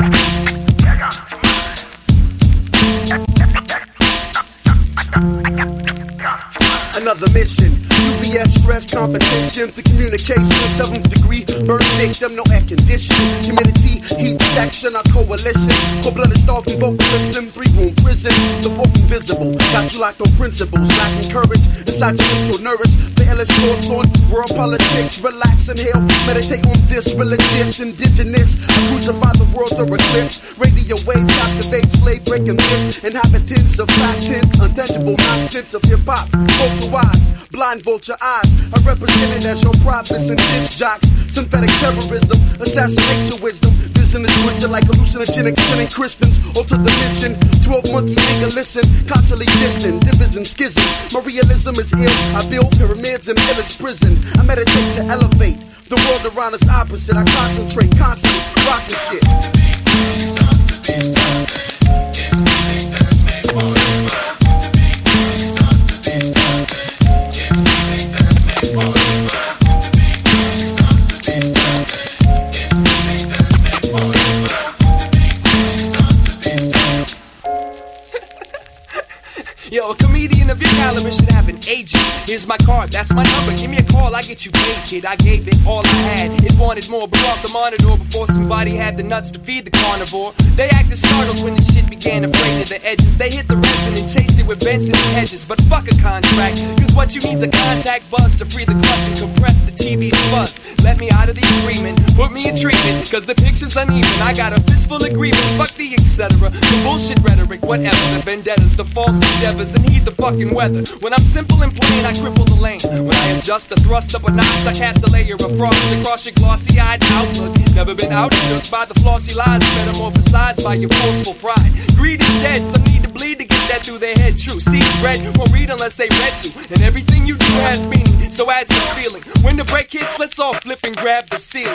Another mission, UVS stress competition to communication, 7th degree, burn victim, no air conditioning, humidity, heat section, our coalition, cold-blooded starving vocalism, 3-room prison, the fourth invisible, got you locked on principles, lacking courage, inside your mental nervous, the illest thoughts on world politics, relax, inhale, meditate on this, religious, indigenous, I crucify the world to eclipse, radio wave, captivate, slave breaking this, inhabitants of fast hints, untouchable nonsense of hip-hop, culture wise, blind vulture eyes, I represent it as your prophets and disc jocks, synthetic terrorism, assassinate your wisdom, vision is twisted like hallucinogenic sinning Christians, alter the mission, 12 monkey nigga listen, constantly dissing, division, schism, my realism is ill, I build pyramids in illest prison, I meditate to elevate, the world around is opposite, I concentrate, constantly, rocking shit. Yo, a comedian of your caliber should have an agent. Here's my card, that's my number. Give me a call, I get you paid, kid. I gave it all I had. It wanted more, blew off the monitor before somebody had the nuts to feed the carnivore. They acted startled when the shit began, afraid of the edges. They hit the resin and chased it with Benson and Hedges. But fuck a contract, cause what you need's a contact buzz to free the clutch and compress the TV's buzz. Let me out of the agreement, put me in treatment, cause the picture's uneven. I got a fistful of grievance, fuck the etc. The bullshit rhetoric, whatever. The vendettas, the false endeavors, and heed the fucking weather. When I'm simple and plain, I cripple the lane. When I adjust the thrust up a notch, I cast a layer of frost across your glossy-eyed outlook. Never been outshook by the flossy lies, metamorphosized by your forceful pride. Greed is dead, some need to bleed to get that through their head. True, seeds bred won't read unless they read to, and everything you do has meaning, so add some feeling. When the break hits, let's all flip and grab the ceiling.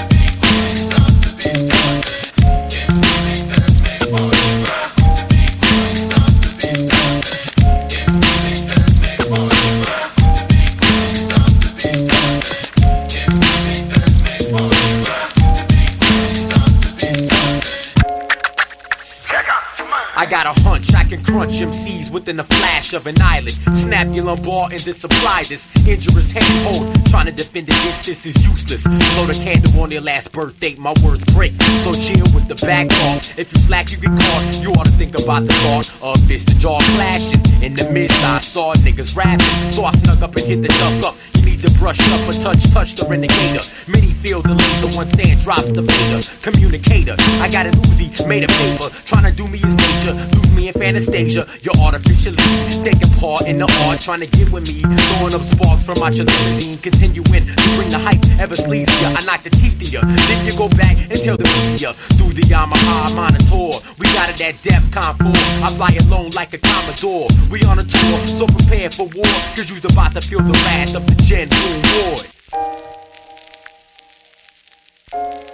I got a hunch, I can crunch MCs within a flash of an eyelid. Snap your lumbar and then supply this injurious handhold. Trying to defend against this is useless. Blow the candle on their last birthday, my words break. So chill with the back off. If you slack, you get caught. You ought to think about the thought of this. The jaw clashing. In the midst, I saw niggas rapping. So I snuck up and hit the duck up. You need to brush up or touch the renegator. Many feel the laser, one sand drops the fader. Communicator, I got an Uzi made of paper. Trying to do me is nature. Lose me in Fantastasia, you're artificially taking part in the art, trying to get with me, throwing up sparks from out your limousine, continuing to bring the hype ever sleazier. I knock the teeth to you, then you go back and tell the media through the Yamaha monitor. We got it at DEFCON 4. I fly alone like a Commodore. We on a tour, so prepare for war, cause you's about to feel the wrath of the Gen Boom Ward.